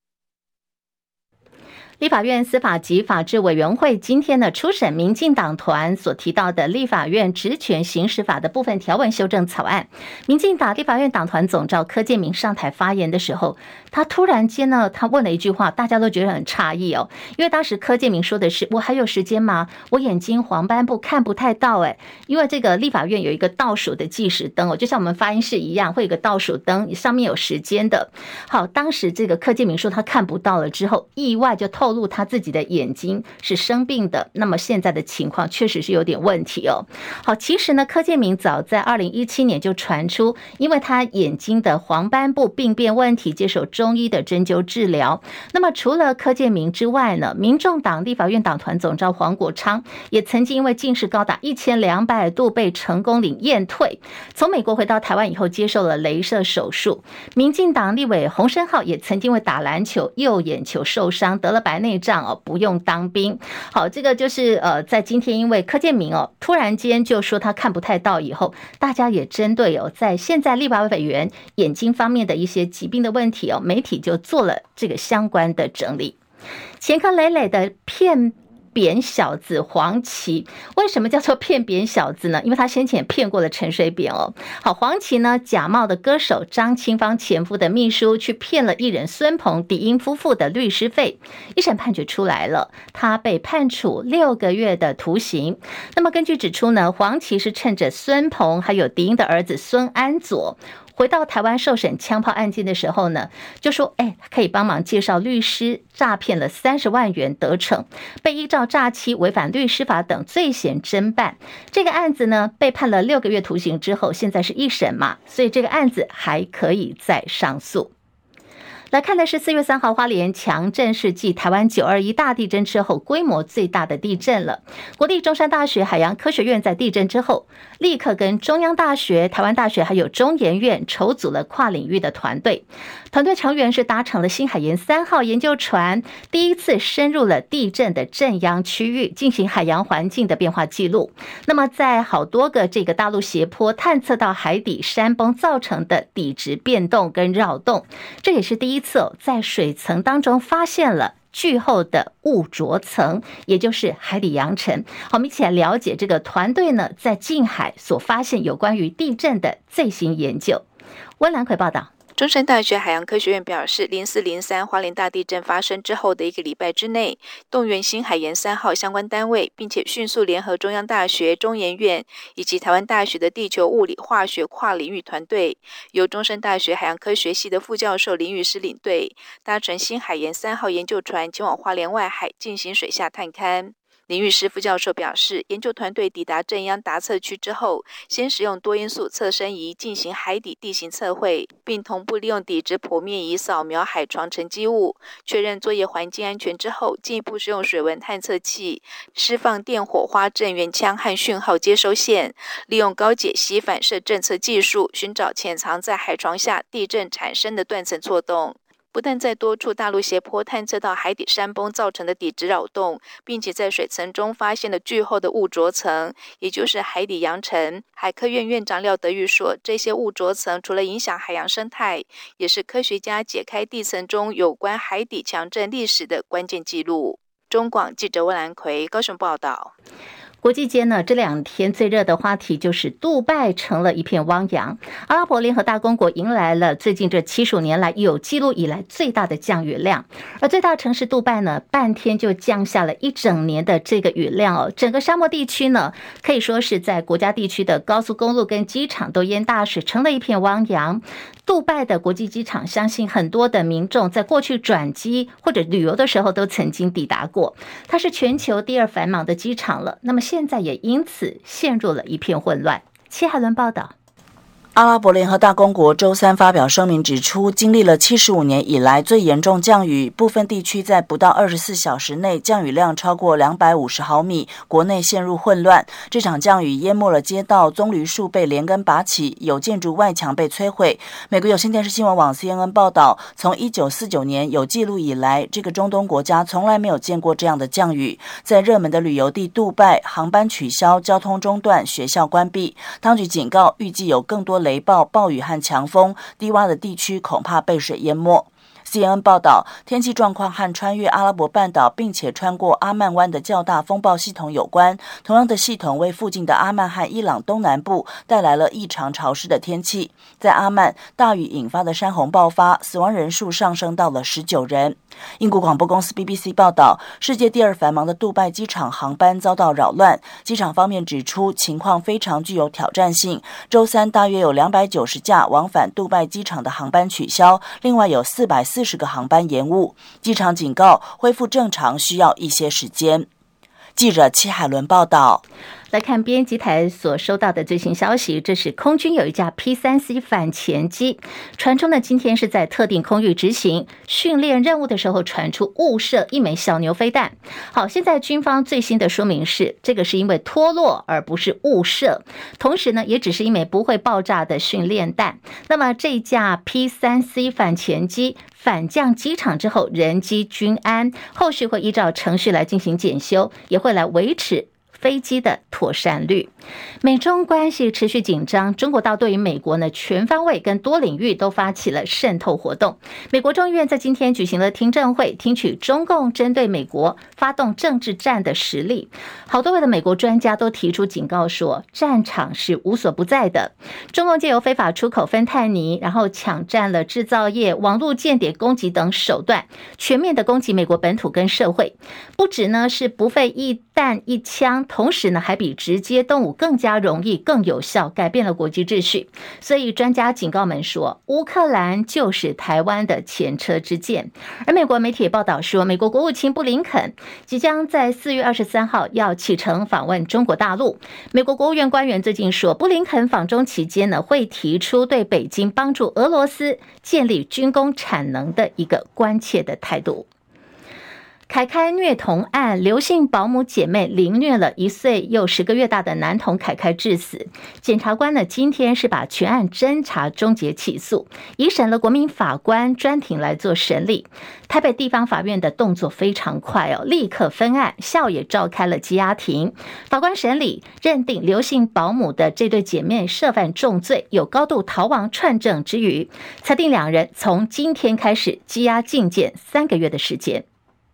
立法院司法及法制委员会今天呢初审民进党团所提到的立法院职权行使法的部分条文修正草案。民进党立法院党团总召柯建铭上台发言的时候，他突然间呢，他问了一句话，大家都觉得很诧异哦，因为当时柯建铭说的是，我还有时间吗？我眼睛黄斑部看不太到因为这个立法院有一个倒数的计时灯就像我们发音室一样，会有一个倒数灯，上面有时间的。好，当时这个柯建铭说他看不到了之后，意外就透露他自己的眼睛是生病的，那么现在的情况确实是有点问题哦。好，其实呢，柯建铭早在2017年就传出，因为他眼睛的黄斑部病变问题，接受中医的针灸治疗。那么除了柯建铭之外呢，民众党立法院党团总召黄国昌也曾经因为近视高达1200度被成功领验退，从美国回到台湾以后接受了雷射手术。民进党立委洪申浩也曾经为打篮球右眼球受伤得了白内障不用当兵。好，这个就是在今天因为柯建铭突然间就说他看不太到以后，大家也针对在现在立法委员眼睛方面的一些疾病的问题媒体就做了这个相关的整理。前科累累的骗扁小子黄琦，为什么叫做骗扁小子呢？因为他先前骗过了陈水扁好，黄琦呢假冒的歌手张清芳前夫的秘书，去骗了艺人孙鹏、迪英夫妇的律师费。一审判决出来了，他被判处6个月的徒刑。那么根据指出呢，黄琦是趁着孙鹏还有迪英的儿子孙安佐回到台湾受审枪炮案件的时候呢，就说可以帮忙介绍律师，诈骗了30万元得逞，被依照诈欺、违反律师法等罪嫌侦办。这个案子呢被判了6个月徒刑之后，现在是一审嘛，所以这个案子还可以再上诉。来看的是4月3号花莲强震是继台湾921大地震之后规模最大的地震了。国立中山大学海洋科学院在地震之后立刻跟中央大学、台湾大学还有中研院筹组了跨领域的团队，团队成员是搭乘了新海盐3号研究船，第一次深入了地震的震央区域，进行海洋环境的变化记录。那么在好多个这个大陆斜坡探测到海底山崩造成的底质变动跟扰动，这也是第一次在水层当中发现了巨厚的雾浊层，也就是海底扬尘。好，我们一起来了解这个团队呢在近海所发现有关于地震的最新研究。温兰奎报道。 中山大学海洋科学院表示，04、03花莲大地震发生之后的1个礼拜之内，动员新海盐3号相关单位，并且迅速联合中央大学、中研院以及台湾大学的地球物理化学跨领域团队，由中山大学海洋科学系的副教授林宇诗领队，搭乘新海盐3号研究船前往花莲外海进行水下探勘。 林玉诗副教授表示，研究团队抵达正央达测区之后，先使用多因素测深仪进行海底地形测绘，并同步利用底质剖面仪扫描海床沉积物，确认作业环境安全之后，进一步使用水文探测器释放电火花震源腔和讯号接收线，利用高解析反射侦测技术寻找潜藏在海床下地震产生的断层错动。不但在多处大陆斜坡探测到海底山崩造成的底质扰动，并且在水层中发现了巨厚的雾浊层，也就是海底扬尘。海科院院长廖德玉说，这些雾浊层除了影响海洋生态，也是科学家解开地层中有关海底强震历史的关键记录。中广记者温兰奎高雄报道。 国际间呢，这2天最热的话题就是杜拜成了一片汪洋。阿拉伯联合大公国迎来了最近这75年来有记录以来最大的降雨量，而最大城市杜拜呢，半天就降下了1整年的这个雨量哦。整个沙漠地区呢，可以说是在国家地区的高速公路跟机场都淹大水，成了一片汪洋。杜拜的国际机场，相信很多的民众在过去转机或者旅游的时候都曾经抵达过，它是全球第2繁忙的机场了。那么现在也因此陷入了一片混乱。戚海伦报道。 阿拉伯联合大公国周三发表声明指出，经历了75年以来最严重降雨，部分地区在不到24小时内降雨量超过250毫米，国内陷入混乱。这场降雨淹没了街道，棕榈树被连根拔起，有建筑外墙被摧毁。美国有线电视新闻网 CNN 报道，从1949年有记录以来，这个中东国家从来没有见过这样的降雨。在热门的旅游地杜拜，航班取消，交通中断，学校关闭。当局警告，预计有更多雷暴、暴雨和强风，低洼的地区恐怕被水淹没。CNN 报道，天气状况和穿越阿拉伯半岛并且穿过阿曼湾的较大风暴系统有关。同样的系统为附近的阿曼和伊朗东南部带来了异常潮湿的天气。在阿曼，大雨引发的山洪爆发，死亡人数上升到了19人。英国广播公司 BBC 报道，世界第2繁忙的杜拜机场航班遭到扰乱。机场方面指出，情况非常具有挑战性。周三大约有290架往返杜拜机场的航班取消，另外有440个航班延误。机场警告，恢复正常需要一些时间。记者戚海伦报道。 来看编辑台所收到的最新消息，这是空军有一架 P3C 反潜机，传出呢今天是在特定空域执行训练任务的时候传出误射1枚小牛飞弹。好，现在军方最新的说明是，这个是因为脱落而不是误射，同时呢也只是1枚不会爆炸的训练弹。那么这架 P3C 反潜机反降机场之后人机均安，后续会依照程序来进行检修，也会来维持飞机的妥善率。美中关系持续紧张，中国大陆对于美国呢全方位跟多领域都发起了渗透活动。美国众议院在今天举行了听证会，听取中共针对美国发动政治战的实例。好多位的美国专家都提出警告说，战场是无所不在的。中共借由非法出口芬太尼，然后抢占了制造业、网络间谍攻击等手段，全面的攻击美国本土跟社会。不止呢是不费一弹一枪，同时呢还比直接动武更加容易、更有效，改变了国际秩序。所以专家警告们说，乌克兰就是台湾的前车之鉴。而美国媒体也报道说，美国国务卿布林肯即将在4月23号要启程访问中国大陆。美国国务院官员最近说，布林肯访中期间呢，会提出对北京帮助俄罗斯建立军工产能的一个关切的态度。凯开虐童案，刘姓保姆姐妹凌虐了1岁又10个月大的男童凯开致死。检察官呢今天是把全案侦查终结起诉，移审了国民法官专庭来做审理。台北地方法院的动作非常快哦，立刻分案，下午也召开了羁押庭。法官审理认定刘姓保姆的这对姐妹涉犯重罪，有高度逃亡串证之余，裁定2人从今天开始羁押禁见3个月的时间。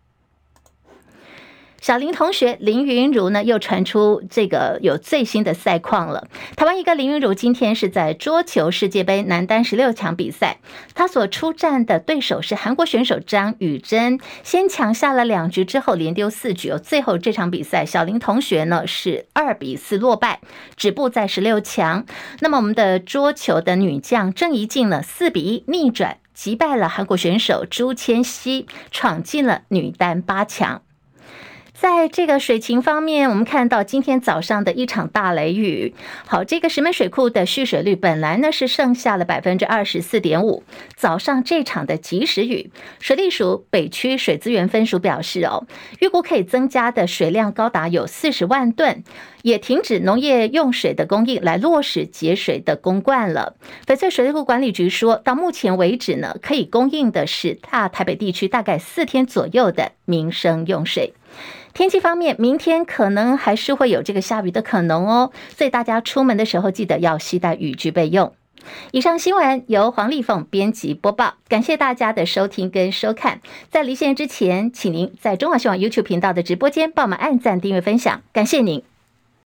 小林同学林昀儒呢，又传出这个有最新的赛况了。台湾一个林昀儒今天是在桌球世界杯男单16强比赛，他所出战的对手是韩国选手张宇珍，先抢下了2局之后连丢4局，最后这场比赛小林同学呢是2比4落败，止步在16强。那么我们的桌球的女将郑怡静呢4比1逆转击败了韩国选手朱千熙，闯进了女单8强。 在这个水情方面，我们看到今天早上的一场大雷雨。好，这个石门水库的蓄水率本来呢是剩下了 24.5%， 早上这场的及时雨，水利署北区水资源分署表示预估可以增加的水量高达有40万吨，也停止农业用水的供应，来落实节水的公灌了。翡翠水利库管理局说，到目前为止呢，可以供应的是大台北地区大概4天左右的民生用水。天气方面，明天可能还是会有这个下雨的可能所以大家出门的时候记得要携带雨具备用。以上新闻由黄丽凤编辑播报，感谢大家的收听跟收看。在离线之前，请您在中华新闻网 YouTube 频道的直播间帮我们按赞、订阅、分享，感谢您。